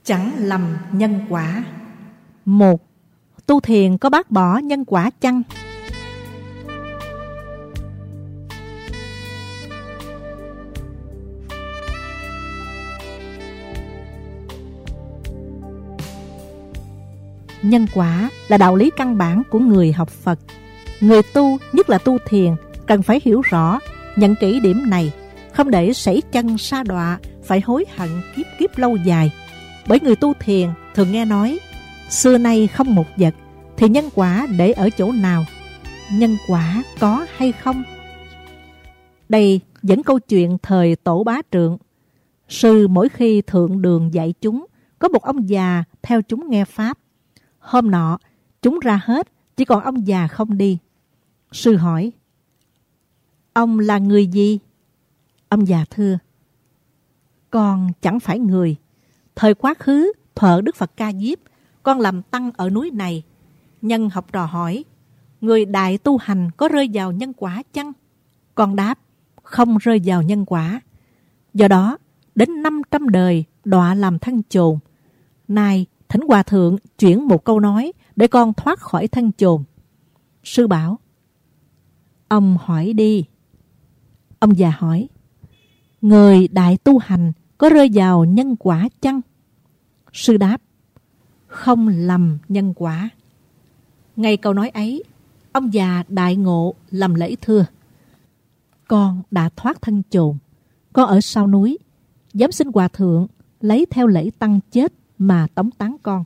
Chẳng lầm nhân quả. 1. Tu thiền có bác bỏ nhân quả chăng? Nhân quả là đạo lý căn bản của người học Phật. Người tu, nhất là tu thiền, cần phải hiểu rõ, nhận kỹ điểm này, không để sảy chân sa đọa, phải hối hận kiếp kiếp lâu dài. Bởi người tu thiền thường nghe nói, xưa nay không một vật, thì nhân quả để ở chỗ nào? Nhân quả có hay không? Đây dẫn câu chuyện thời Tổ Bá Trượng. Sư mỗi khi thượng đường dạy chúng, có một ông già theo chúng nghe Pháp. Hôm nọ, chúng ra hết, chỉ còn ông già không đi. Sư hỏi, ông là người gì? Ông già thưa, con chẳng phải người. Thời quá khứ, thuở Đức Phật Ca Diếp, con làm tăng ở núi này. Nhân học trò hỏi, người đại tu hành có rơi vào nhân quả chăng? Con đáp, không rơi vào nhân quả. Do đó, đến 500 đời đọa làm thân chồn. Nay, thỉnh hòa thượng chuyển một câu nói để con thoát khỏi thân chồn. Sư bảo, ông hỏi đi. Ông già hỏi, người đại tu hành có rơi vào nhân quả chăng? Sư đáp, không lầm nhân quả. Ngay câu nói ấy, ông già đại ngộ làm lễ thưa, con đã thoát thân chồn, con ở sau núi, dám xin hòa thượng lấy theo lễ tăng chết mà tống táng con.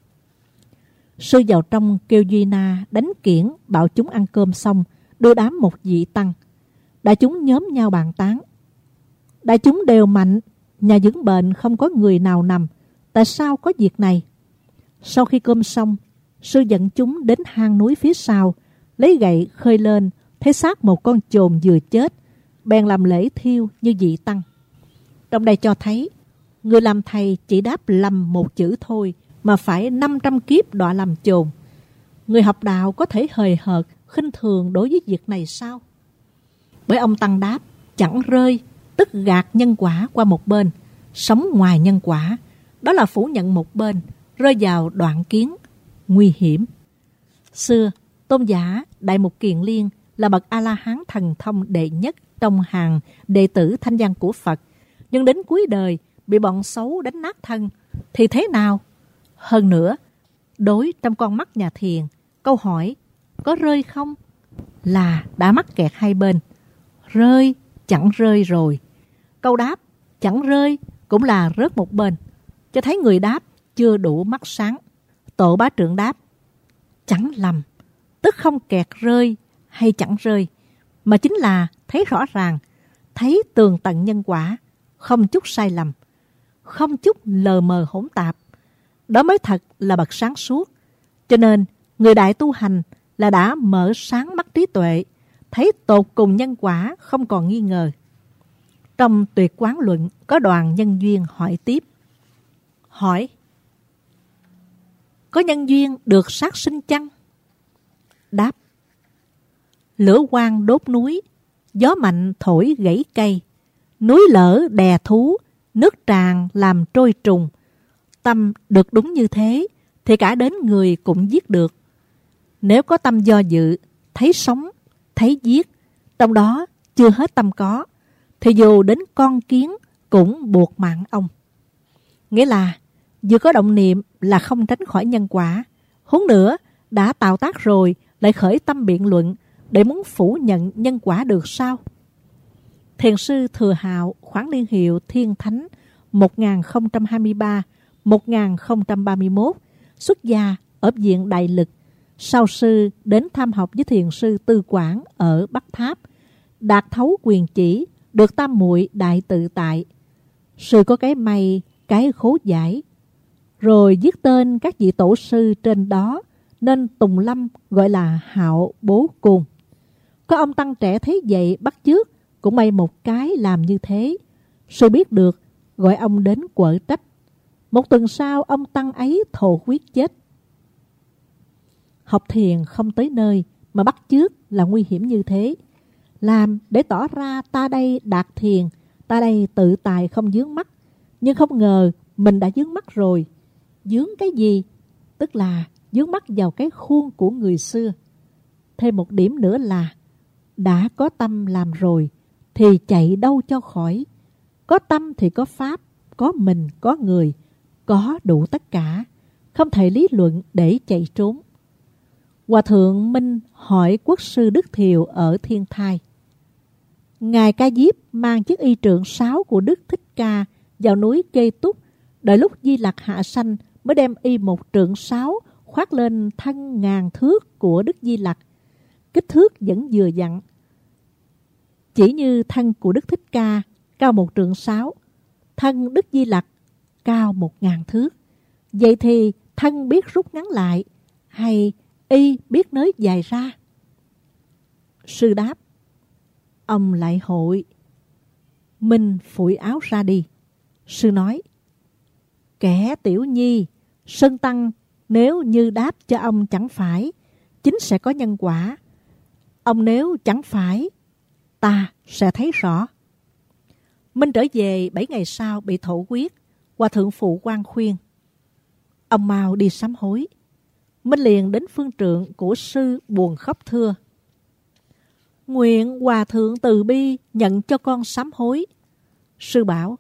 Sư vào trong kêu Duy Na đánh kiển, bảo chúng ăn cơm xong, đưa đám một vị tăng. Đại chúng nhóm nhau bàn tán. Đại chúng đều mạnh, nhà dưỡng bệnh không có người nào nằm, tại sao có việc này? Sau khi cơm xong, sư dẫn chúng đến hang núi phía sau, lấy gậy khơi lên, thấy xác một con chồn vừa chết, bèn làm lễ thiêu như vị tăng. Trong đây cho thấy, người làm thầy chỉ đáp lầm một chữ thôi, mà phải 500 kiếp đọa làm chồn. Người học đạo có thể hời hợt, khinh thường đối với việc này sao? Bởi ông tăng đáp, chẳng rơi, tức gạt nhân quả qua một bên, sống ngoài nhân quả, đó là phủ nhận một bên, rơi vào đoạn kiến, nguy hiểm. Xưa, tôn giả Đại Mục Kiền Liên là bậc A-la-hán thần thông đệ nhất trong hàng đệ tử thanh văn của Phật, nhưng đến cuối đời bị bọn xấu đánh nát thân, thì thế nào? Hơn nữa, đối trong con mắt nhà thiền, câu hỏi có rơi không là đã mắc kẹt hai bên. Rơi, chẳng rơi rồi. Câu đáp chẳng rơi cũng là rớt một bên, cho thấy người đáp chưa đủ mắt sáng. Tổ Bá Trượng đáp, chẳng lầm, tức không kẹt rơi hay chẳng rơi, mà chính là thấy rõ ràng, thấy tường tận nhân quả, không chút sai lầm, không chút lờ mờ hỗn tạp. Đó mới thật là bậc sáng suốt. Cho nên, người đại tu hành là đã mở sáng mắt trí tuệ, thấy tột cùng nhân quả không còn nghi ngờ. Trong Tuyệt Quán Luận có đoàn nhân duyên hỏi tiếp. Hỏi, có nhân duyên được sát sinh chăng? Đáp, lửa quang đốt núi, gió mạnh thổi gãy cây, núi lở đè thú, nước tràn làm trôi trùng. Tâm được đúng như thế, thì cả đến người cũng giết được. Nếu có tâm do dự, thấy sống, thấy giết, trong đó chưa hết tâm có, thì dù đến con kiến cũng buộc mạng ông. Nghĩa là vừa có động niệm là không tránh khỏi nhân quả. Huống nữa, đã tạo tác rồi lại khởi tâm biện luận để muốn phủ nhận nhân quả được sao? Thiền sư Thừa Hạo, khoản niên hiệu Thiên Thánh 1023-1031, xuất gia ở viện Đại Lực. Sau sư đến tham học với thiền sư Tư Quảng ở Bắc Tháp, đạt thấu quyền chỉ, được tam muội đại tự tại. Sư có cái may, cái khố giải, rồi viết tên các vị tổ sư trên đó, nên Tùng Lâm gọi là Hạo Bố Côn. Có ông tăng trẻ thấy vậy bắt chước, cũng may một cái làm như thế. Sư biết được, gọi ông đến quở trách. Một tuần sau, ông tăng ấy thổ huyết chết. Học thiền không tới nơi mà bắt chước là nguy hiểm như thế. Làm để tỏ ra ta đây đạt thiền, ta đây tự tài không vướng mắc. Nhưng không ngờ mình đã vướng mắc rồi. Vướng cái gì? Tức là vướng mắc vào cái khuôn của người xưa. Thêm một điểm nữa là đã có tâm làm rồi thì chạy đâu cho khỏi. Có tâm thì có pháp, có mình, có người, có đủ tất cả. Không thể lý luận để chạy trốn. Hòa thượng Minh hỏi quốc sư Đức Thiều ở Thiên Thai. Ngài Ca Diếp mang chiếc y trượng 6 của Đức Thích Ca vào núi Kê Túc, đợi lúc Di Lặc hạ sanh mới đem y một trượng 6 khoác lên thân ngàn thước của Đức Di Lặc. Kích thước vẫn vừa vặn. Chỉ như thân của Đức Thích Ca cao 1 trượng 6, thân Đức Di Lặc cao 1000 thước. Vậy thì thân biết rút ngắn lại hay y biết nới dài ra? Sư đáp: Ông lại hội. Minh phủi áo ra đi. Sư nói: Kẻ tiểu nhi, Sơn Tăng nếu như đáp cho ông chẳng phải, chính sẽ có nhân quả. Ông nếu chẳng phải, ta sẽ thấy rõ. Minh trở về 7 ngày sau bị thổ huyết. Hòa thượng phụ quan khuyên: Ông mau đi sám hối. Minh liền đến phương trượng của sư buồn khóc thưa: Nguyện Hòa thượng từ bi nhận cho con sám hối. Sư bảo: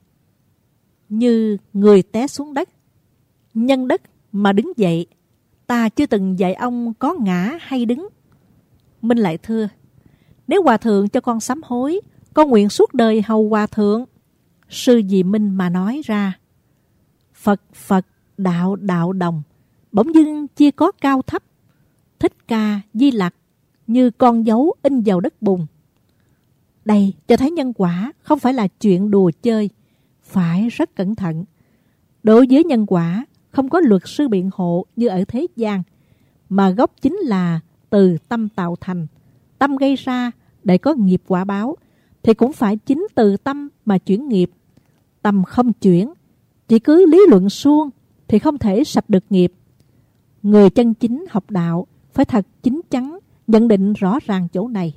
Như người té xuống đất, nhân đất mà đứng dậy, ta chưa từng dạy ông có ngã hay đứng. Minh lại thưa: Nếu Hòa thượng cho con sám hối, con nguyện suốt đời hầu Hòa thượng. Sư vì Minh mà nói ra: Phật Phật, đạo đạo đồng, bỗng dưng chia có cao thấp. Thích Ca, Di Lặc như con dấu in vào đất bùn. Đây cho thấy nhân quả không phải là chuyện đùa chơi, phải rất cẩn thận. Đối với nhân quả, không có luật sư biện hộ như ở thế gian, mà gốc chính là từ tâm tạo thành. Tâm gây ra để có nghiệp quả báo, thì cũng phải chính từ tâm mà chuyển nghiệp. Tâm không chuyển, chỉ cứ lý luận suông thì không thể sạch được nghiệp. Người chân chính học đạo phải thật chín chắn, nhận định rõ ràng chỗ này.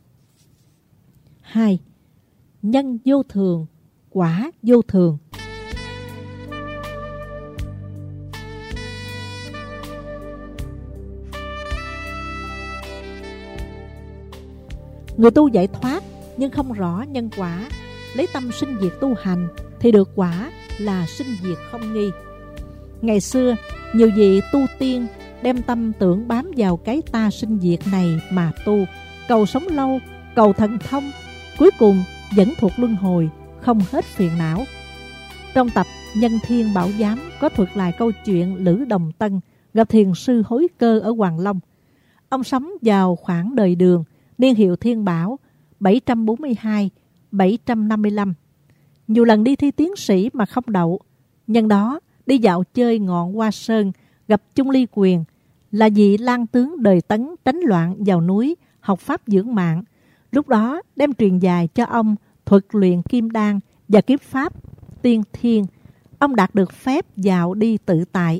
2. Nhân vô thường, quả vô thường. Người tu giải thoát nhưng không rõ nhân quả, lấy tâm sinh diệt tu hành thì được quả là sinh diệt không nghi. Ngày xưa, nhiều vị tu tiên đem tâm tưởng bám vào cái ta sinh diệt này mà tu, cầu sống lâu, cầu thần thông, cuối cùng vẫn thuộc luân hồi, không hết phiền não. Trong tập Nhân Thiên Bảo Giám có thuật lại câu chuyện Lữ Đồng Tân gặp thiền sư Hối Cơ ở Hoàng Long. Ông sống vào khoảng đời Đường, niên hiệu Thiên Bảo 742-755. Nhiều lần đi thi tiến sĩ mà không đậu. Nhân đó đi dạo chơi ngọn Hoa Sơn, gặp Chung Ly Quyền, là vị lang tướng đời Tấn tránh loạn vào núi học pháp dưỡng mạng. Lúc đó đem truyền dài cho ông thuật luyện kim đan và kiếm pháp tiên thiên. Ông đạt được phép dạo đi tự tại.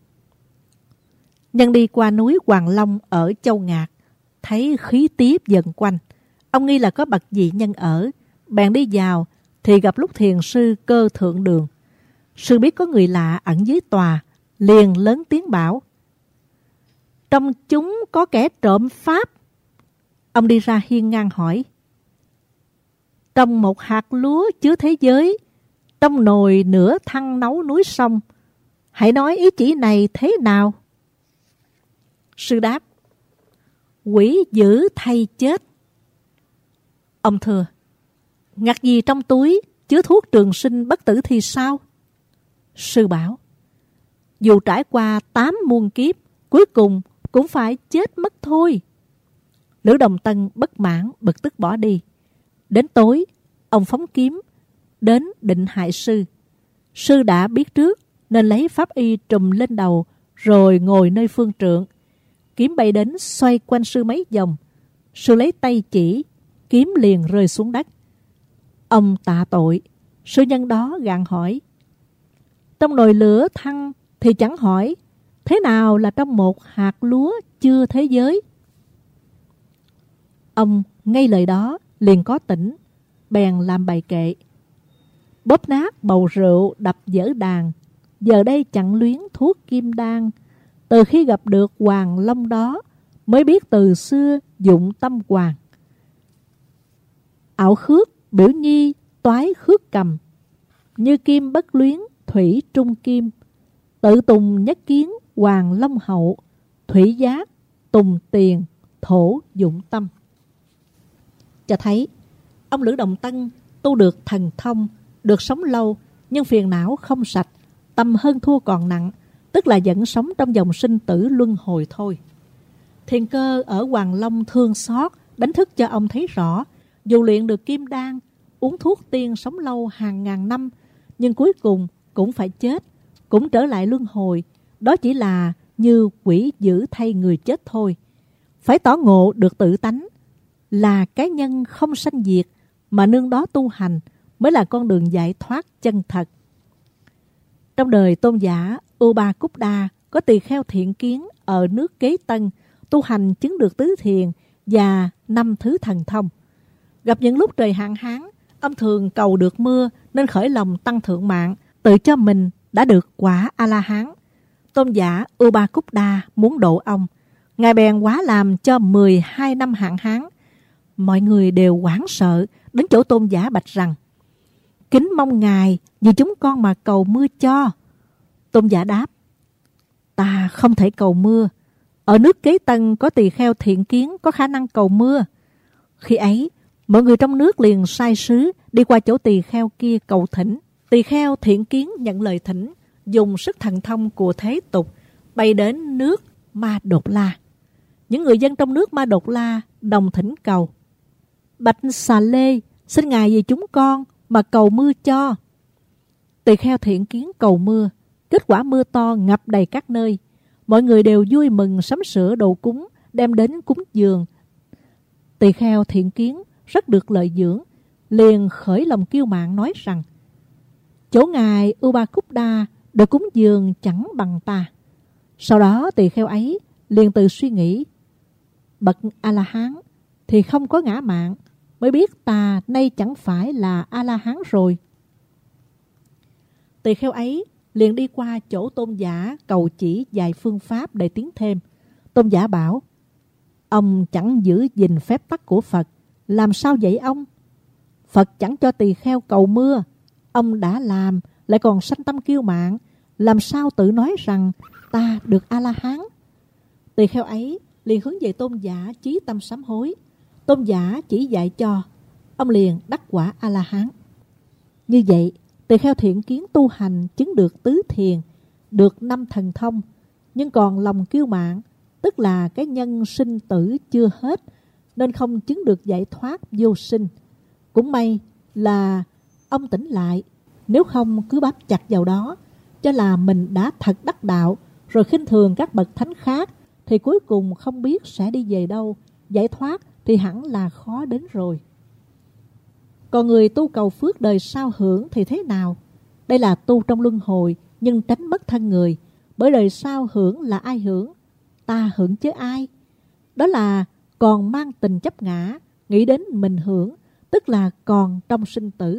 Nhân đi qua núi Hoàng Long ở Châu Ngạc, thấy khí tiếp dần quanh. Ông nghi là có bậc vị nhân ở, bèn đi vào thì gặp lúc thiền sư Cơ Thượng Đường. Sư biết có người lạ ẩn dưới tòa, liền lớn tiếng bảo: Trong chúng có kẻ trộm pháp. Ông đi ra hiên ngang hỏi: Trong một hạt lúa chứa thế giới, trong nồi nửa thăng nấu núi sông, hãy nói ý chỉ này thế nào? Sư đáp: Quỷ dữ thay chết. Ông thưa: Ngặt gì trong túi chứa thuốc trường sinh bất tử thì sao? Sư bảo: Dù trải qua 8 muôn kiếp, cuối cùng cũng phải chết mất thôi. Lữ Đồng Tân bất mãn bực tức bỏ đi. Đến tối, ông phóng kiếm đến định hại sư. Sư đã biết trước nên lấy pháp y trùm lên đầu, rồi ngồi nơi phương trượng. Kiếm bay đến xoay quanh sư mấy vòng. Sư lấy tay chỉ, kiếm liền rơi xuống đất. Ông tạ tội. Sư nhân đó gạn hỏi: Trong nồi lửa thăng thì chẳng hỏi, thế nào là trong một hạt lúa chưa thế giới? Ông ngay lời đó liền có tỉnh, bèn làm bài kệ: Bóp nát bầu rượu đập dở đàn, giờ đây chẳng luyến thuốc kim đan. Từ khi gặp được Hoàng Long đó, mới biết từ xưa dụng tâm hoàng. Ảo khước biểu nhi toái khước cầm, như kim bất luyến thủy trung kim. Tự tùng nhất kiến Hoàng Long hậu, thủy giác tùng tiền thổ dụng tâm. Cho thấy ông Lữ Đồng Tân tu được thần thông, được sống lâu, nhưng phiền não không sạch, tâm hơn thua còn nặng, tức là vẫn sống trong dòng sinh tử luân hồi thôi. Thiền Cơ ở Hoàng Long thương xót, đánh thức cho ông thấy rõ, dù luyện được kim đan, uống thuốc tiên sống lâu hàng ngàn năm, nhưng cuối cùng cũng phải chết, cũng trở lại luân hồi. Đó chỉ là như quỷ dữ thay người chết thôi. Phải tỏ ngộ được tự tánh, là cái nhân không sanh diệt, mà nương đó tu hành mới là con đường giải thoát chân thật. Trong đời tôn giả Upakupda có tỳ kheo Thiện Kiến ở nước Kế Tân, tu hành chứng được tứ thiền và 5 thứ thần thông. Gặp những lúc trời hạn hán, ông thường cầu được mưa nên khởi lòng tăng thượng mạng, tự cho mình đã được quả A-la-hán. Tôn giả Upakupda muốn độ ông, Ngài bèn hóa làm cho 12 năm hạn hán. Mọi người đều hoảng sợ, đến chỗ tôn giả bạch rằng: kính mong Ngài vì chúng con mà cầu mưa cho. Tôn giả đáp: ta không thể cầu mưa. Ở nước Kế Tân có tỳ kheo Thiện Kiến có khả năng cầu mưa. Khi ấy, mọi người trong nước liền sai sứ đi qua chỗ tỳ kheo kia cầu thỉnh. Tỳ kheo Thiện Kiến nhận lời thỉnh, dùng sức thần thông của thế tục bay đến nước Ma Đột La. Những người dân trong nước Ma Đột La đồng thỉnh cầu: bạch Xà Lê, xin Ngài vì chúng con mà cầu mưa cho. Tỳ kheo Thiện Kiến cầu mưa, kết quả mưa to ngập đầy các nơi. Mọi người đều vui mừng sắm sửa đồ cúng đem đến cúng dường. Tỳ kheo Thiện Kiến rất được lợi dưỡng, liền khởi lòng kiêu mạn nói rằng: chỗ Ngài Upakupda được cúng dường chẳng bằng ta. Sau đó tỳ kheo ấy liền tự suy nghĩ: bậc A-la-hán thì không có ngã mạn, mới biết ta nay chẳng phải là A-la-hán rồi. Tỳ kheo ấy liền đi qua chỗ tôn giả cầu chỉ vài phương pháp để tiến thêm. Tôn giả bảo: ông chẳng giữ gìn phép tắc của Phật, làm sao vậy ông? Phật chẳng cho tỳ kheo cầu mưa, ông đã làm lại còn sanh tâm kiêu mạn, làm sao tự nói rằng ta được A-la-hán? Tỳ kheo ấy liền hướng về tôn giả chí tâm sám hối. Tôn giả chỉ dạy cho, ông liền đắc quả A-la-hán. Như vậy, tỳ kheo Thiện Kiến tu hành chứng được tứ thiền, được 5 thần thông, nhưng còn lòng kiêu mạn, tức là cái nhân sinh tử chưa hết, nên không chứng được giải thoát vô sinh. Cũng may là ông tỉnh lại, nếu không cứ bám chặt vào đó, cho là mình đã thật đắc đạo, rồi khinh thường các bậc thánh khác, thì cuối cùng không biết sẽ đi về đâu. Giải thoát thì hẳn là khó đến rồi. Còn người tu cầu phước đời sau hưởng thì thế nào? Đây là tu trong luân hồi, nhưng tránh mất thân người. Bởi đời sau hưởng là ai hưởng? Ta hưởng chứ ai? Đó là còn mang tình chấp ngã, nghĩ đến mình hưởng, tức là còn trong sinh tử.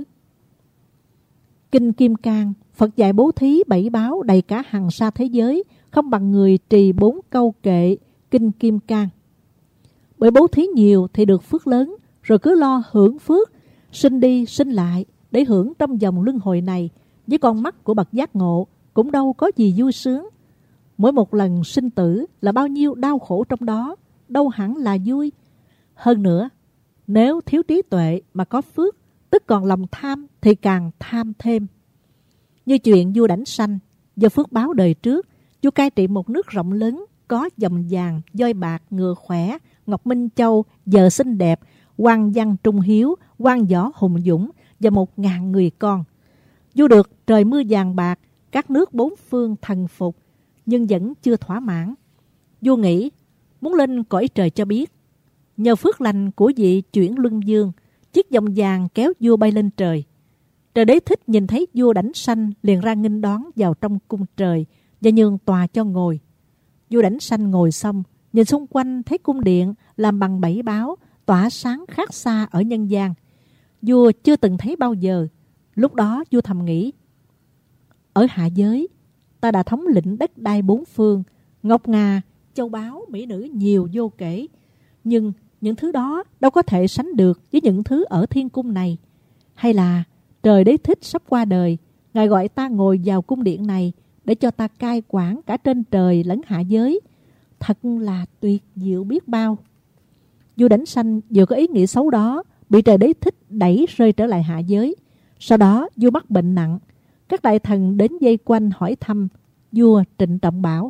Kinh Kim Cang, Phật dạy bố thí 7 báo đầy cả hằng sa thế giới, không bằng người trì 4 câu kệ Kinh Kim Cang. Bởi bố thí nhiều thì được phước lớn, rồi cứ lo hưởng phước, sinh đi sinh lại để hưởng trong dòng luân hồi này. Với con mắt của bậc giác ngộ cũng đâu có gì vui sướng. Mỗi một lần sinh tử là bao nhiêu đau khổ trong đó, đâu hẳn là vui. Hơn nữa, nếu thiếu trí tuệ mà có phước, tức còn lòng tham thì càng tham thêm. Như chuyện vua Đảnh Sanh, do phước báo đời trước, vua cai trị một nước rộng lớn, có dòng vàng, voi bạc, ngựa khỏe, ngọc minh châu, vợ xinh đẹp, quan văn trung hiếu, quan võ hùng dũng và 1000 người con. Vua được trời mưa vàng bạc, các nước bốn phương thần phục, nhưng vẫn chưa thỏa mãn. Vua nghĩ muốn lên cõi trời cho biết. Nhờ phước lành của vị chuyển luân dương, chiếc vòng vàng kéo vua bay lên trời. Trời Đế Thích nhìn thấy vua Đảnh Sanh liền ra nghênh đón vào trong cung trời và nhường tòa cho ngồi. Vua Đảnh Sanh ngồi xong, nhìn xung quanh thấy cung điện làm bằng 7 báo, tỏa sáng khác xa ở nhân gian. Vua chưa từng thấy bao giờ. Lúc đó vua thầm nghĩ: ở hạ giới, ta đã thống lĩnh đất đai bốn phương, ngọc ngà, châu báu, mỹ nữ nhiều vô kể. Nhưng những thứ đó đâu có thể sánh được với những thứ ở thiên cung này. Hay là trời Đế Thích sắp qua đời, Ngài gọi ta ngồi vào cung điện này để cho ta cai quản cả trên trời lẫn hạ giới. Thật là tuyệt diệu biết bao. Vua Đảnh Sanh vừa có ý nghĩ xấu đó, bị trời Đế Thích đẩy rơi trở lại hạ giới. Sau đó vua mắc bệnh nặng. Các đại thần đến vây quanh hỏi thăm. Vua trịnh trọng bảo: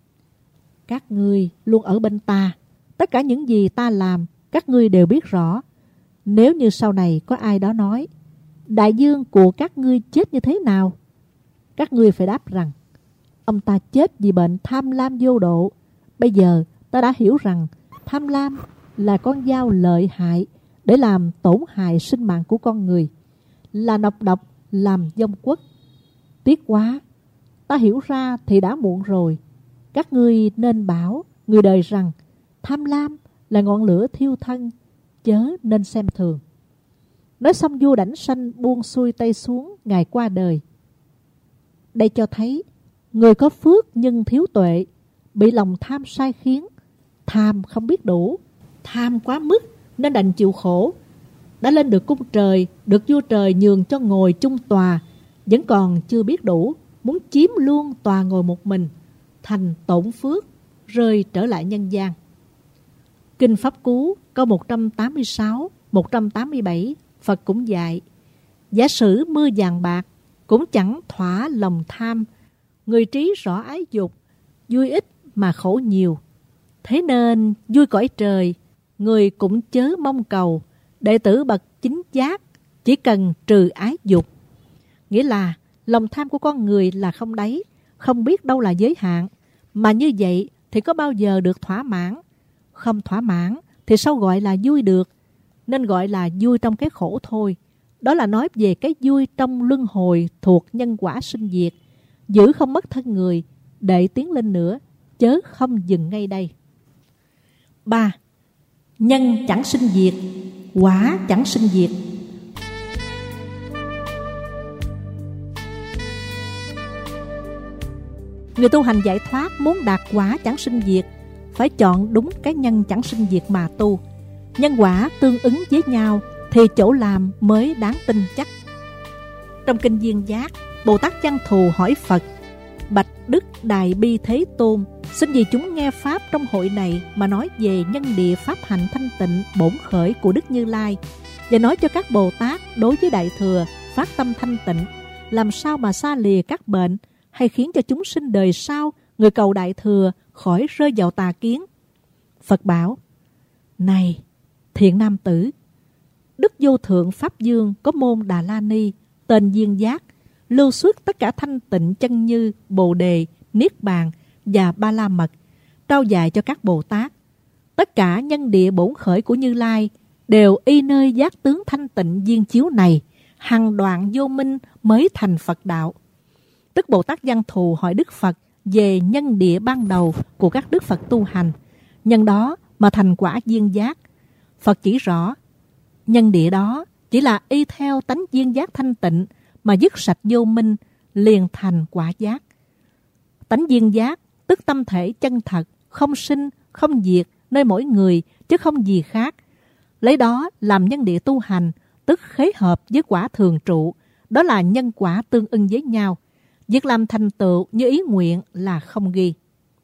các ngươi luôn ở bên ta, tất cả những gì ta làm các ngươi đều biết rõ. Nếu như sau này có ai đó nói đại vương của các ngươi chết như thế nào, các ngươi phải đáp rằng ông ta chết vì bệnh tham lam vô độ. Bây giờ ta đã hiểu rằng tham lam là con dao lợi hại để làm tổn hại sinh mạng của con người, là nọc độc làm vong quốc. Tiếc quá, ta hiểu ra thì đã muộn rồi. Các ngươi nên bảo người đời rằng tham lam là ngọn lửa thiêu thân, chớ nên xem thường. Nói xong vua Đảnh Sanh buông xuôi tay xuống, Ngài qua đời. Đây cho thấy người có phước nhưng thiếu tuệ, bị lòng tham sai khiến. Tham không biết đủ, tham quá mức nên đành chịu khổ. Đã lên được cung trời, được vua trời nhường cho ngồi chung tòa, vẫn còn chưa biết đủ, muốn chiếm luôn tòa ngồi một mình, thành tổn phước, rơi trở lại nhân gian. Kinh Pháp Cú câu 186, 187 Phật cũng dạy: giả sử mưa vàng bạc cũng chẳng thỏa lòng tham, người trí rõ ái dục, vui ít mà khổ nhiều. Thế nên vui cõi trời, người cũng chớ mong cầu. Đệ tử bậc chính giác chỉ cần trừ ái dục. Nghĩa là lòng tham của con người là không đáy, không biết đâu là giới hạn. Mà như vậy thì có bao giờ được thỏa mãn? Không thỏa mãn thì sao gọi là vui được? Nên gọi là vui trong cái khổ thôi. Đó là nói về cái vui trong luân hồi thuộc nhân quả sinh diệt. Giữ không mất thân người, để tiến lên nữa, chớ không dừng ngay đây. 3. Nhân chẳng sinh diệt, quả chẳng sinh diệt. Người tu hành giải thoát muốn đạt quả chẳng sinh diệt, phải chọn đúng cái nhân chẳng sinh diệt mà tu. Nhân quả tương ứng với nhau thì chỗ làm mới đáng tin chắc. Trong kinh Duyên Giác, Bồ Tát Văn Thù hỏi Phật: bạch Đức Đại Bi Thế Tôn, xin vì chúng nghe pháp trong hội này mà nói về nhân địa pháp hạnh thanh tịnh bổn khởi của Đức Như Lai, và nói cho các Bồ Tát đối với Đại Thừa phát tâm thanh tịnh, làm sao mà xa lìa các bệnh, hay khiến cho chúng sinh đời sau người cầu Đại Thừa khỏi rơi vào tà kiến. Phật bảo: này thiện nam tử, Đức Vô Thượng Pháp Dương có môn Đà La Ni tên Duyên Giác, lưu xuất tất cả thanh tịnh chân như Bồ Đề, Niết Bàn và Ba La Mật, trao dạy cho các Bồ Tát. Tất cả nhân địa bổn khởi của Như Lai đều y nơi giác tướng thanh tịnh viên chiếu này, hằng đoạn vô minh mới thành Phật đạo. Tức Bồ Tát Văn Thù hỏi Đức Phật về nhân địa ban đầu của các Đức Phật tu hành, nhân đó mà thành quả Duyên Giác. Phật chỉ rõ, nhân địa đó chỉ là y theo tánh Duyên Giác thanh tịnh mà dứt sạch vô minh, liền thành quả giác. Tánh Duyên Giác tức tâm thể chân thật, không sinh, không diệt nơi mỗi người, chứ không gì khác. Lấy đó làm nhân địa tu hành, tức khế hợp với quả thường trụ, đó là nhân quả tương ưng với nhau. Việc làm thành tựu như ý nguyện là không ghi.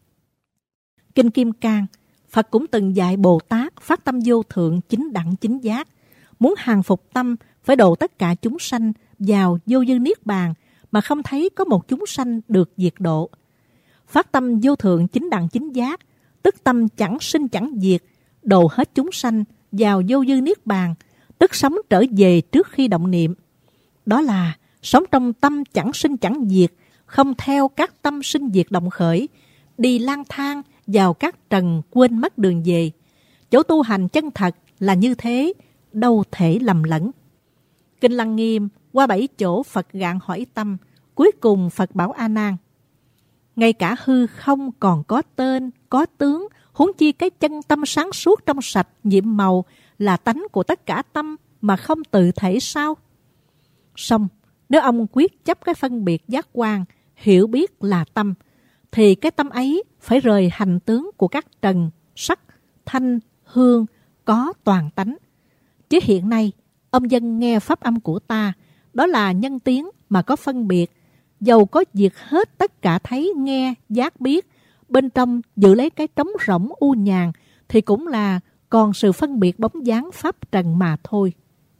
Kinh Kim Cang, Phật cũng từng dạy Bồ Tát phát tâm vô thượng chính đẳng chính giác, muốn hàng phục tâm phải độ tất cả chúng sanh vào vô dư niết bàn, mà không thấy có một chúng sanh được diệt độ. Phát tâm vô thượng chính đẳng chính giác, tức tâm chẳng sinh chẳng diệt, độ hết chúng sanh vào vô dư niết bàn, tức sống trở về trước khi động niệm. Đó là sống trong tâm chẳng sinh chẳng diệt, không theo các tâm sinh diệt động khởi, đi lang thang vào các trần quên mất đường về. Chỗ tu hành chân thật là như thế, đâu thể lầm lẫn. Kinh Lăng Nghiêm qua 7 chỗ Phật gạn hỏi tâm, cuối cùng Phật bảo A Nan: ngay cả hư không còn có tên, có tướng, huống chi cái chân tâm sáng suốt trong sạch, nhiệm màu là tánh của tất cả tâm mà không tự thể sao? Song nếu ông quyết chấp cái phân biệt giác quan, hiểu biết là tâm, thì cái tâm ấy phải rời hành tướng của các trần, sắc, thanh, hương, có toàn tánh. Chứ hiện nay, ông dân nghe pháp âm của ta, đó là nhân tiếng mà có phân biệt, dầu có diệt hết tất cả thấy, nghe, giác biết, bên trong giữ lấy cái trống rỗng u nhàn, thì cũng là còn sự phân biệt bóng dáng pháp trần mà thôi.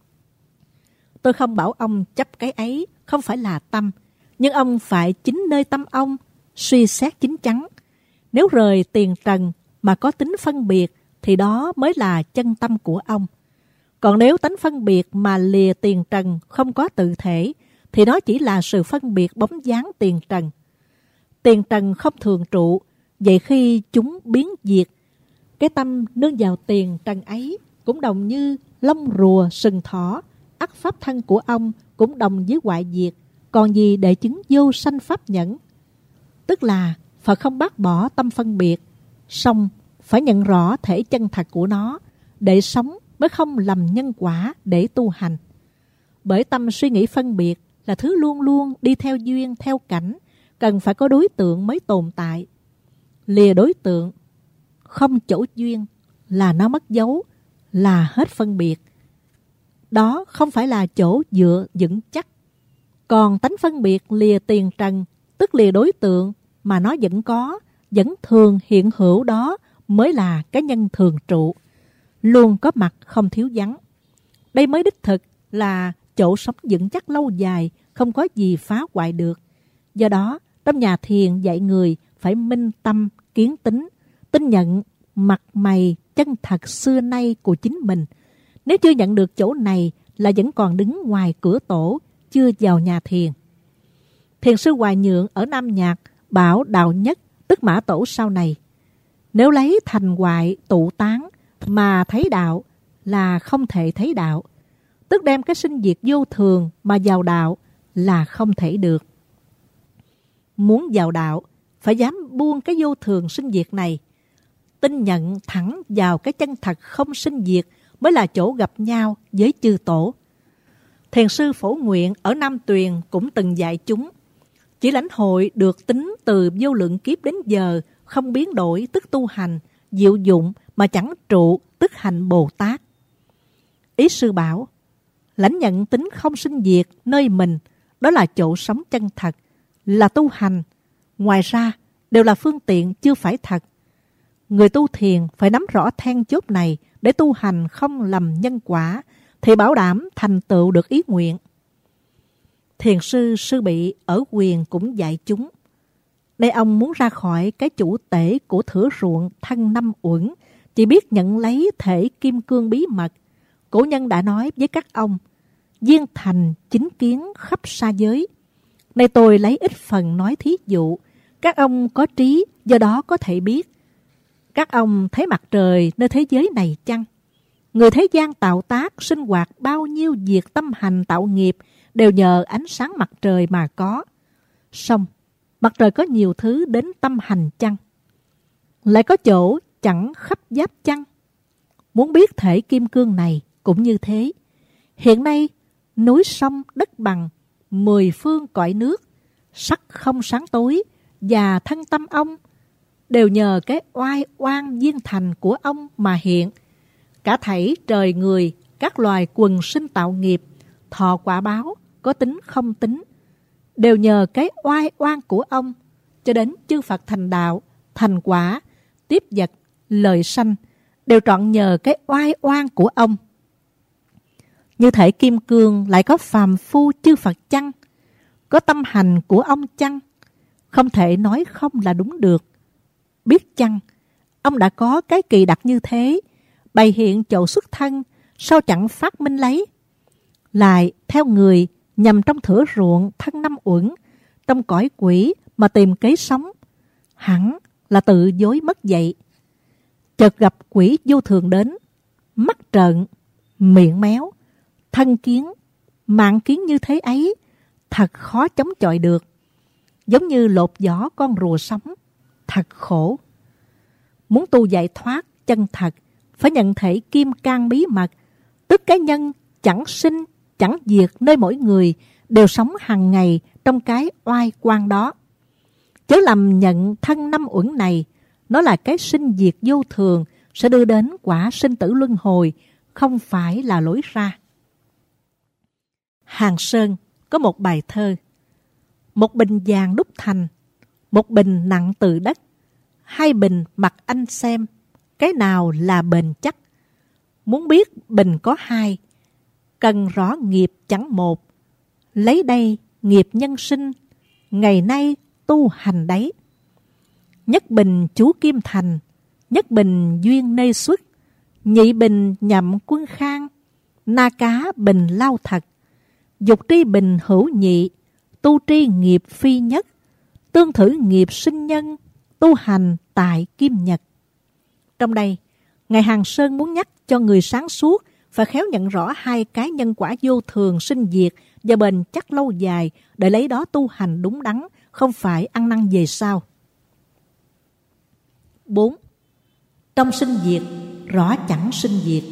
Tôi không bảo ông chấp cái ấy không phải là tâm, nhưng ông phải chính nơi tâm ông suy xét chín chắn. Nếu rời tiền trần mà có tính phân biệt, thì đó mới là chân tâm của ông. Còn nếu tánh phân biệt mà lìa tiền trần không có tự thể, thì nó chỉ là sự phân biệt bóng dáng tiền trần. Tiền trần không thường trụ, vậy khi chúng biến diệt, cái tâm nương vào tiền trần ấy cũng đồng như lông rùa sừng thỏ, ắt pháp thân của ông cũng đồng với hoại diệt, còn gì để chứng vô sanh pháp nhẫn. Tức là Phật không bác bỏ tâm phân biệt, song phải nhận rõ thể chân thật của nó, để sống mới không lầm nhân quả để tu hành. Bởi tâm suy nghĩ phân biệt là thứ luôn luôn đi theo duyên, theo cảnh, cần phải có đối tượng mới tồn tại. Lìa đối tượng, không chỗ duyên là nó mất dấu, là hết phân biệt. Đó không phải là chỗ dựa vững chắc. Còn tánh phân biệt lìa tiền trần, tức lìa đối tượng mà nó vẫn có, vẫn thường hiện hữu, đó mới là cái nhân thường trụ, luôn có mặt không thiếu vắng. Đây mới đích thực là chỗ sống vững chắc lâu dài, không có gì phá hoại được. Do đó, trong nhà thiền dạy người phải minh tâm, kiến tính, tin nhận mặt mày chân thật xưa nay của chính mình. Nếu chưa nhận được chỗ này là vẫn còn đứng ngoài cửa tổ, chưa vào nhà thiền. Thiền sư Hoài Nhượng ở Nam Nhạc bảo đạo nhất, tức Mã Tổ sau này, nếu lấy thành hoại tụ tán mà thấy đạo là không thể thấy đạo, tức đem cái sinh diệt vô thường mà vào đạo là không thể được. Muốn vào đạo phải dám buông cái vô thường sinh diệt này, tin nhận thẳng vào cái chân thật không sinh diệt mới là chỗ gặp nhau với chư tổ. Thiền sư Phổ Nguyện ở Nam Tuyền cũng từng dạy chúng, chỉ lãnh hội được tính từ vô lượng kiếp đến giờ, không biến đổi tức tu hành, diệu dụng mà chẳng trụ tức hành Bồ Tát. Ý sư bảo, lãnh nhận tính không sinh diệt nơi mình, đó là chỗ sống chân thật, là tu hành. Ngoài ra, đều là phương tiện chưa phải thật. Người tu thiền phải nắm rõ then chốt này để tu hành không lầm nhân quả, thì bảo đảm thành tựu được ý nguyện. Thiền sư Sư Bị ở Quyền cũng dạy chúng. Đây ông muốn ra khỏi cái chủ tể của thửa ruộng thân năm uẩn, chỉ biết nhận lấy thể kim cương bí mật. Cổ nhân đã nói với các ông, viên thành chính kiến khắp sa giới. Nay tôi lấy ít phần nói thí dụ, các ông có trí, do đó có thể biết. Các ông thấy mặt trời nơi thế giới này chăng? Người thế gian tạo tác, sinh hoạt bao nhiêu việc tâm hành tạo nghiệp đều nhờ ánh sáng mặt trời mà có. Song, mặt trời có nhiều thứ đến tâm hành chăng? Lại có chỗ chẳng khắp giáp chăng? Muốn biết thể kim cương này cũng như thế. Hiện nay, núi sông đất bằng, 10 phương cõi nước, sắc không sáng tối và thân tâm ông đều nhờ cái oai oan viên thành của ông mà hiện. Cả thảy trời người, các loài quần sinh tạo nghiệp, thọ quả báo, có tính không tính, đều nhờ cái oai oan của ông, cho đến chư Phật thành đạo, thành quả, tiếp vật, lời sanh, đều trọn nhờ cái oai oan của ông. Như thể kim cương lại có phàm phu chư Phật chăng? Có tâm hành của ông chăng? Không thể nói không là đúng được. Biết chăng, ông đã có cái kỳ đặc như thế, bày hiện chỗ xuất thân, sao chẳng phát minh lấy? Lại theo người nhằm trong thửa ruộng thân năm uẩn, trong cõi quỷ mà tìm kế sống, hẳn là tự dối mất dậy. Chợt gặp quỷ vô thường đến, mắt trợn, miệng méo, thân kiến, mạng kiến như thế ấy, thật khó chống chọi được. Giống như lột vỏ con rùa sống, thật khổ. Muốn tu giải thoát chân thật, phải nhận thể kim cang bí mật, tức cái nhân chẳng sinh, chẳng diệt nơi mỗi người đều sống hàng ngày trong cái oai quan đó. Chớ lầm nhận thân năm uẩn này, nó là cái sinh diệt vô thường, sẽ đưa đến quả sinh tử luân hồi, không phải là lối ra. Hàng Sơn có một bài thơ: một bình vàng đúc thành, một bình nặng từ đất, hai bình mặc anh xem, cái nào là bền chắc. Muốn biết bình có hai, cần rõ nghiệp chẳng một. Lấy đây nghiệp nhân sinh, ngày nay tu hành đấy. Nhất bình chú kim thành, nhất bình duyên nơi xuất, nhị bình nhậm quân khang, na cá bình lao thật. Dục tri bình hữu nhị, tu tri nghiệp phi nhất, tương thử nghiệp sinh nhân, tu hành tại kim nhật. Trong đây, Ngài Hàng Sơn muốn nhắc cho người sáng suốt phải khéo nhận rõ hai cái nhân quả vô thường sinh diệt và bền chắc lâu dài, để lấy đó tu hành đúng đắn, không phải ăn năn về sau. 4. Trong sinh diệt, rõ chẳng sinh diệt.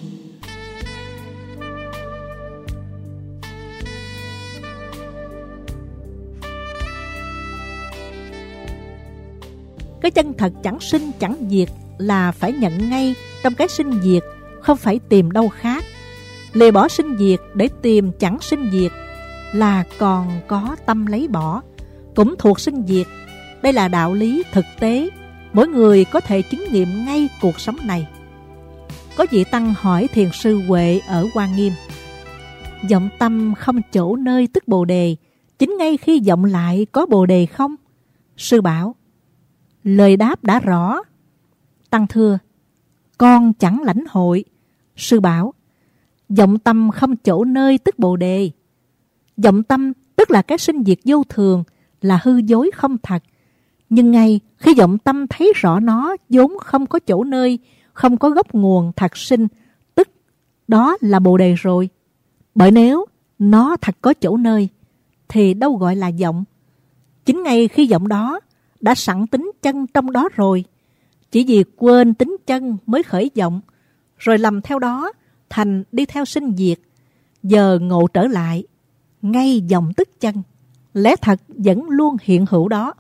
Cái chân thật chẳng sinh chẳng diệt là phải nhận ngay trong cái sinh diệt, không phải tìm đâu khác. Lìa bỏ sinh diệt để tìm chẳng sinh diệt là còn có tâm lấy bỏ, cũng thuộc sinh diệt. Đây là đạo lý thực tế, mỗi người có thể chứng nghiệm ngay cuộc sống này. Có vị tăng hỏi Thiền sư Huệ ở Hoa Nghiêm: vọng tâm không chỗ nơi tức Bồ Đề, chính ngay khi vọng lại có Bồ Đề không? Sư bảo: lời đáp đã rõ. Tăng thưa: con chẳng lãnh hội. Sư bảo: vọng tâm không chỗ nơi tức Bồ Đề. Vọng tâm tức là cái sinh diệt vô thường, là hư dối không thật. Nhưng ngay khi vọng tâm thấy rõ nó vốn không có chỗ nơi, không có gốc nguồn thật sinh, tức đó là Bồ Đề rồi. Bởi nếu nó thật có chỗ nơi thì đâu gọi là vọng. Chính ngay khi vọng đó đã sẵn tính chân trong đó rồi, chỉ vì quên tính chân mới khởi vọng, rồi lầm theo đó, thành đi theo sinh diệt. Giờ ngộ trở lại, ngay vọng tức chân, lẽ thật vẫn luôn hiện hữu đó.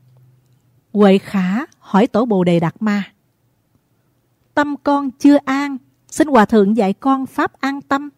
Huệ Khả hỏi Tổ Bồ Đề Đạt Ma: tâm con chưa an, xin Hòa Thượng dạy con pháp an tâm.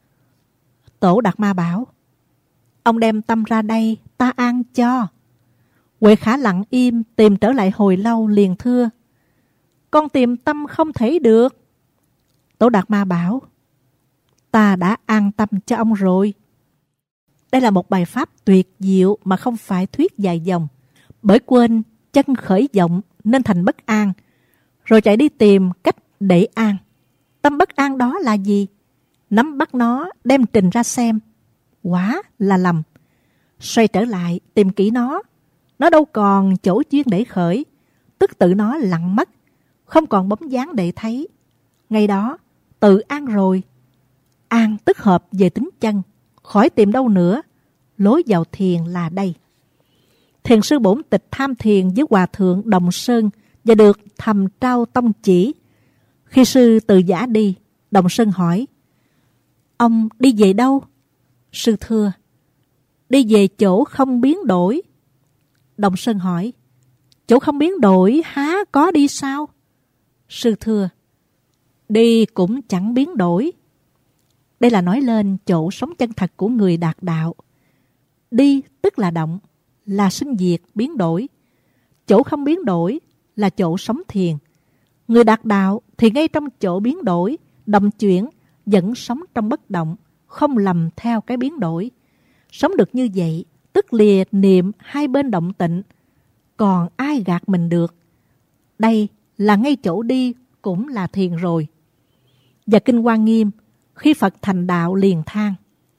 Tổ Đạt Ma bảo: ông đem tâm ra đây, ta an cho. Huệ Khả lặng im tìm trở lại hồi lâu, liền thưa: con tìm tâm không thể được. Tổ Đạt Ma bảo: ta đã an tâm cho ông rồi. Đây là một bài pháp tuyệt diệu mà không phải thuyết dài dòng. Bởi quên chân khởi vọng nên thành bất an, rồi chạy đi tìm cách để an. Tâm bất an đó là gì? Nắm bắt nó đem trình ra xem, quả là lầm. Xoay trở lại tìm kỹ nó đâu còn chỗ duyên để khởi, tức tự nó lặng mất, không còn bóng dáng để thấy. Ngay đó tự an rồi. An tức hợp về tính chân, khỏi tìm đâu nữa. Lối vào thiền là đây. Thiền sư Bổn Tịch tham thiền với Hòa Thượng Đồng Sơn và được thầm trao tông chỉ. Khi sư từ giả đi, Đồng Sơn hỏi: ông đi về đâu? Sư thưa: đi về chỗ không biến đổi. Đồng Sơn hỏi: chỗ không biến đổi há có đi sao? Sư thưa: đi cũng chẳng biến đổi. Đây là nói lên chỗ sống chân thật của người đạt đạo. Đi tức là động, là sinh diệt biến đổi. Chỗ không biến đổi là chỗ sống thiền. Người đạt đạo thì ngay trong chỗ biến đổi, động chuyển, vẫn sống trong bất động, không lầm theo cái biến đổi. Sống được như vậy, tức lìa niệm hai bên động tịnh. Còn ai gạt mình được? Đây là ngay chỗ đi cũng là thiền rồi. Và Kinh Hoa Nghiêm, khi Phật thành đạo liền than: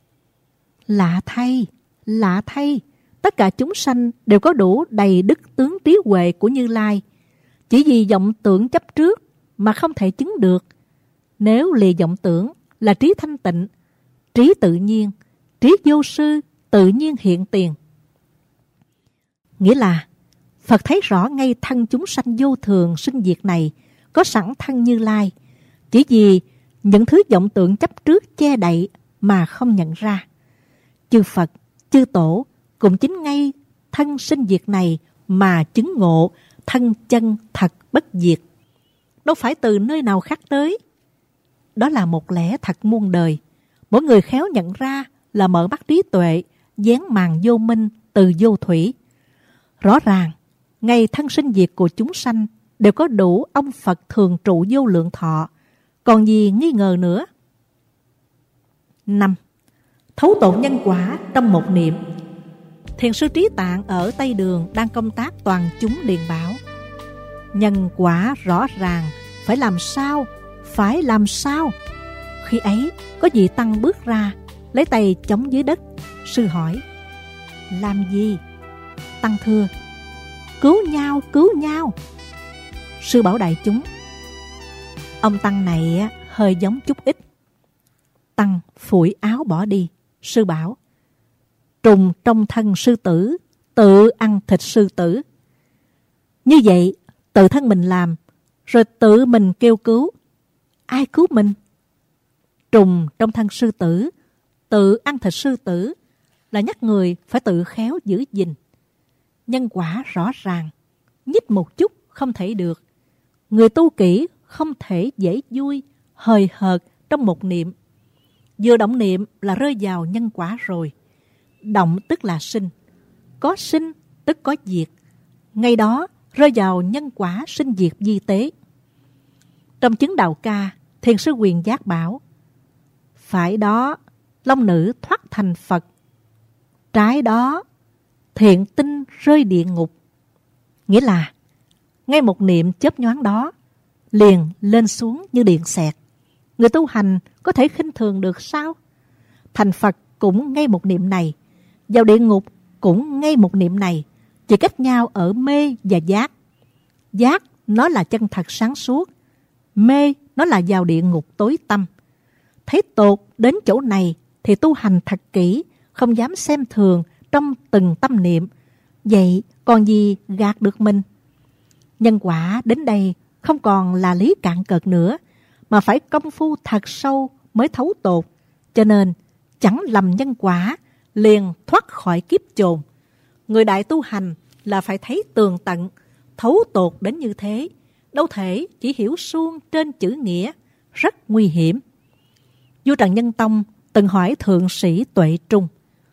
lạ thay, tất cả chúng sanh đều có đủ đầy đức tướng trí huệ của Như Lai, chỉ vì vọng tưởng chấp trước mà không thể chứng được. Nếu lìa vọng tưởng là trí thanh tịnh, trí tự nhiên, trí vô sư, tự nhiên hiện tiền. Nghĩa là Phật thấy rõ ngay thân chúng sanh vô thường sinh diệt này có sẵn thân Như Lai, chỉ vì những thứ vọng tưởng chấp trước che đậy mà không nhận ra. Chư Phật, chư Tổ cũng chính ngay thân sinh diệt này mà chứng ngộ thân chân thật bất diệt. Đâu phải từ nơi nào khác tới. Đó là một lẽ thật muôn đời. Mỗi người khéo nhận ra là mở mắt trí tuệ, dán màn vô minh từ vô thủy. Rõ ràng, ngày thân sinh diệt của chúng sanh đều có đủ ông Phật thường trụ vô lượng thọ. Còn gì nghi ngờ nữa? 5. Thấu tột nhân quả trong một niệm. Thiền sư Trí Tạng ở Tây Đường đang công tác toàn chúng liền bảo: nhân quả rõ ràng, phải làm sao? Phải làm sao? Khi ấy, có vị tăng bước ra, lấy tay chống dưới đất. Sư hỏi: làm gì? Tăng thưa: cứu nhau, cứu nhau. Sư bảo đại chúng: ông tăng này hơi giống chút ít. Tăng phủi áo bỏ đi. Sư bảo: trùng trong thân sư tử, tự ăn thịt sư tử. Như vậy, tự thân mình làm, rồi tự mình kêu cứu. Ai cứu mình? Trùng trong thân sư tử, tự ăn thịt sư tử, là nhắc người phải tự khéo giữ gìn. Nhân quả rõ ràng, nhích một chút không thể được. Người tu kỹ không thể dễ vui, hời hợt trong một niệm. Vừa động niệm là rơi vào nhân quả rồi. Động tức là sinh, có sinh tức có diệt. Ngay đó rơi vào nhân quả sinh diệt di tế. Trong chứng đạo ca, Thiền sư Quyền Giác bảo: phải đó, long nữ thoát thành Phật. Trái đó, thiện tinh rơi địa ngục. Nghĩa là ngay một niệm chớp nhoáng đó, liền lên xuống như điện xẹt. Người tu hành có thể khinh thường được sao? Thành Phật cũng ngay một niệm này, vào địa ngục cũng ngay một niệm này, chỉ cách nhau ở mê và giác. Giác nó là chân thật sáng suốt, mê nó là vào địa ngục tối tăm. Thấy tột đến chỗ này thì tu hành thật kỹ, không dám xem thường trong từng tâm niệm. Vậy còn gì gạt được mình? Nhân quả đến đây không còn là lý cạn cợt nữa, mà phải công phu thật sâu mới thấu tột. Cho nên chẳng lầm nhân quả, liền thoát khỏi kiếp chồn. Người đại tu hành là phải thấy tường tận, thấu tột đến như thế. Đâu thể chỉ hiểu suông trên chữ nghĩa, rất nguy hiểm. Vua Trần Nhân Tông từng hỏi thượng sĩ Tuệ Trung: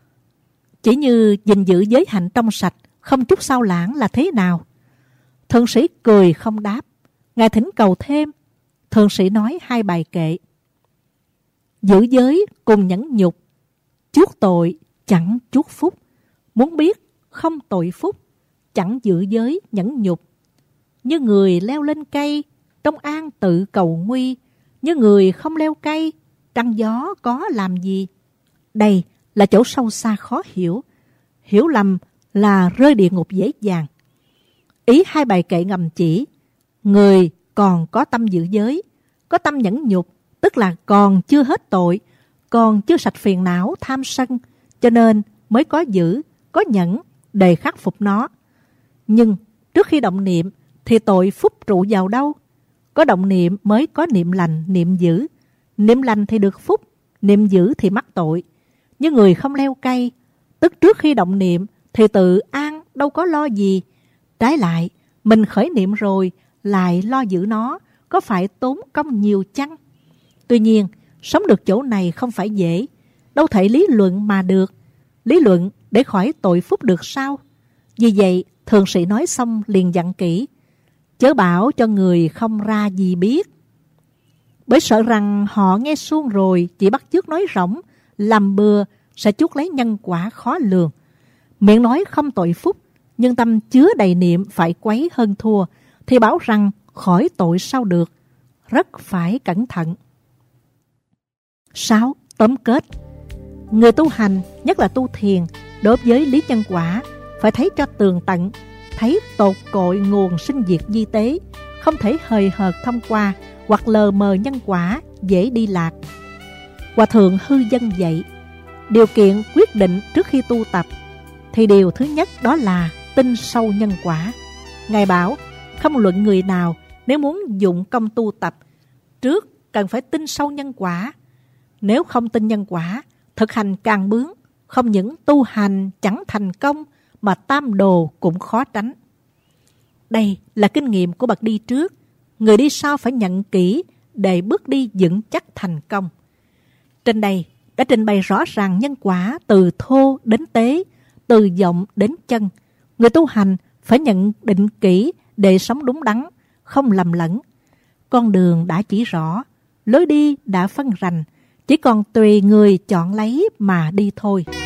chỉ như gìn giữ giới hạnh trong sạch, không chút sao lãng là thế nào? Thượng sĩ cười không đáp. Ngài thỉnh cầu thêm. Thượng sĩ nói 2 bài kệ: giữ giới cùng nhẫn nhục, chuốc tội chẳng chuốc phúc. Muốn biết không tội phúc, chẳng giữ giới nhẫn nhục. Như người leo lên cây, trong an tự cầu nguy. Như người không leo cây, trăng gió có làm gì? Đây là chỗ sâu xa khó hiểu. Hiểu lầm là rơi địa ngục dễ dàng. Ý 2 bài kệ ngầm chỉ: người còn có tâm giữ giới, có tâm nhẫn nhục, tức là còn chưa hết tội, còn chưa sạch phiền não tham sân, cho nên mới có giữ, có nhẫn để khắc phục nó. Nhưng trước khi động niệm thì tội phúc trụ vào đâu? Có động niệm mới có niệm lành, niệm dữ. Niệm lành thì được phúc, niệm dữ thì mắc tội. Như người không leo cây, tức trước khi động niệm thì tự an, đâu có lo gì. Trái lại, mình khởi niệm rồi lại lo giữ nó, có phải tốn công nhiều chăng? Tuy nhiên, sống được chỗ này không phải dễ. Đâu thể lý luận mà được. Lý luận để khỏi tội phúc được sao? Vì vậy, thượng sĩ nói xong liền dặn kỹ: chớ bảo cho người không ra gì biết. Bởi sợ rằng họ nghe suông rồi chỉ bắt chước nói rỗng, làm bừa, sẽ chuốc lấy nhân quả khó lường. Miệng nói không tội phúc, nhưng tâm chứa đầy niệm phải quấy hơn thua, thì bảo rằng khỏi tội sao được. Rất phải cẩn thận. 6. Tóm kết. Người tu hành, nhất là tu thiền, đối với lý nhân quả phải thấy cho tường tận, thấy tột cội nguồn sinh diệt di tế, không thể hời hợt thông qua hoặc lờ mờ nhân quả, dễ đi lạc. Hòa thượng Hư Dân dạy: điều kiện quyết định trước khi tu tập thì điều thứ nhất đó là tin sâu nhân quả. Ngài bảo không luận người nào, nếu muốn dụng công tu tập, trước cần phải tin sâu nhân quả. Nếu không tin nhân quả, thực hành càng bướng, không những tu hành chẳng thành công mà tam đồ cũng khó tránh. Đây là kinh nghiệm của bậc đi trước. Người đi sau phải nhận kỹ để bước đi vững chắc thành công. Trên đây đã trình bày rõ ràng nhân quả từ thô đến tế, từ vọng đến chân. Người tu hành phải nhận định kỹ để sống đúng đắn, không lầm lẫn. Con đường đã chỉ rõ, lối đi đã phân rành, chỉ còn tùy người chọn lấy mà đi thôi.